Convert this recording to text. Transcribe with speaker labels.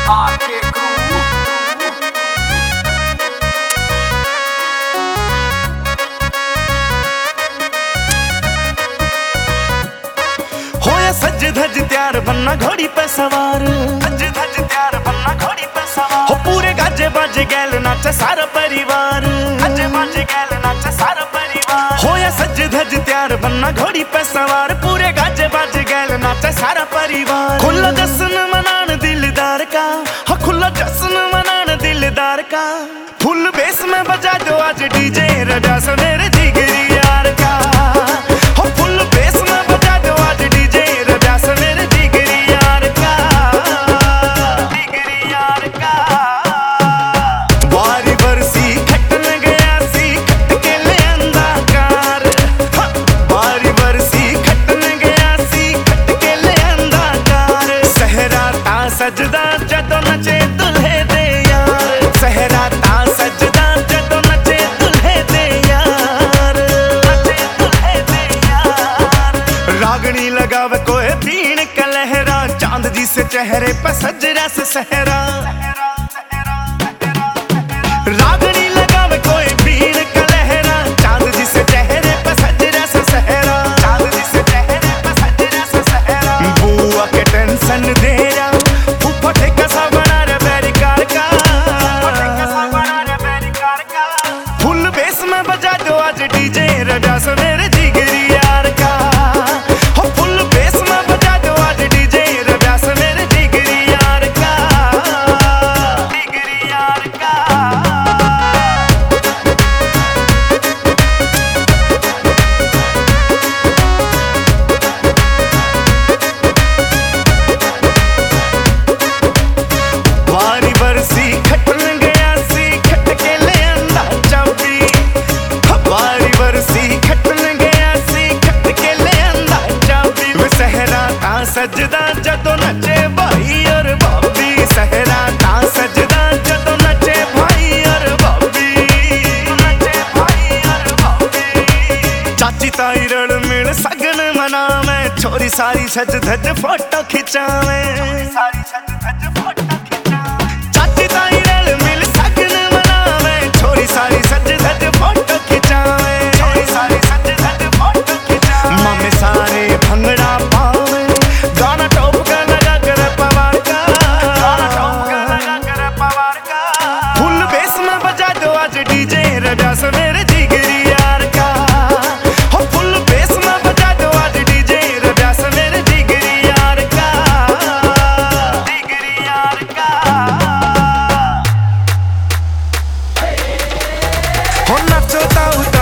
Speaker 1: आके क्रू
Speaker 2: होया सज धज तैयार बनना घोड़ी पे सवार, सज धज तैयार बनना घोड़ी पे सवार। हो पूरे गाजे बाजे गैल नाचे सारा परिवार, गाजे बाजे गैल नाचे सारा परिवार। होया सज धज तैयार बनना घोड़ी पे सवार, पूरे गाजे बाजे गैल नाचे सारा परिवार। खुला जश्न मनान दिलदार का, हो खुला जश्न मनान दिलदार का। फुल बेस में बजा दो आज डीजे रजा से मेरे जिगरी यार का। हो फुल बेस में बजा दो आज डीजे रजा से मेरे जिगरी यार का, जिगरी यार का। बारी बरसी खटन गया सी खट के ले अंधाकार, बारी बरसी खटन गया सी खट के ले अंधाकार। सहरा ता सजदा जदों नचे दुल्हे दे यार, सहरा ता सजदा जदों नचे दुल्हे दे यार, नचे दुल्हे दे यार। रागनी लगावे कोई बीन कलहरा, चांद जी से चेहरे पे सजरा से सहरा। रागनी लगावे कोई बीन कलहरा, चांद जी से चेहरे पे सजरा से सहरा, चांद जी से चेहरे पे सजरा से सहरा। बुआ के टेंशन दे रहा फूफा ठेका सा बना रे बेरिकार का, ठेका बना रे बेरिकार का। फुल बेस में बजा दो आज डीजे रजा से मेरे जिगरी यार का। हो फुल बेस में बजा दो आज डीजे रजा से मेरे जिगरी यार का, जिगरी यार का। बारी बरसी खटन गया सी खट के ले अंधा चाबी, बारी बरसी खटन गया सी खट के ले अंधा चाबी। वे सहरा ता सजदा जदों नचे भाई और भाभी, सहरा ता सजदा जदों नचे भाई और भाभी, नचे भाई और भाभी। चाची ताई रल मिल सगन मनावे, छोरी सारी सज धज फोटो खिंचावे, सारी सज धज फोटो खिंचावे। चाची ताई रल मिल सगन मनावे, छोरी सारी सज धज फोटो खिंचावे, छोरी सारी सज धज फोटो खिंचावे। मामे सारे भंगड़ा पावे, गाना टॉप का लगा कर पवार का, गाना टॉप का लगा कर पवार का। फुल बेस में बजा दो आज डीजे रजा से मेरे जिगरी यार का। हो फुल बेस में बजा दो आज डीजे रजा से मेरे जिगरी यार का, जिगरी यार का। हो नचो ताऊ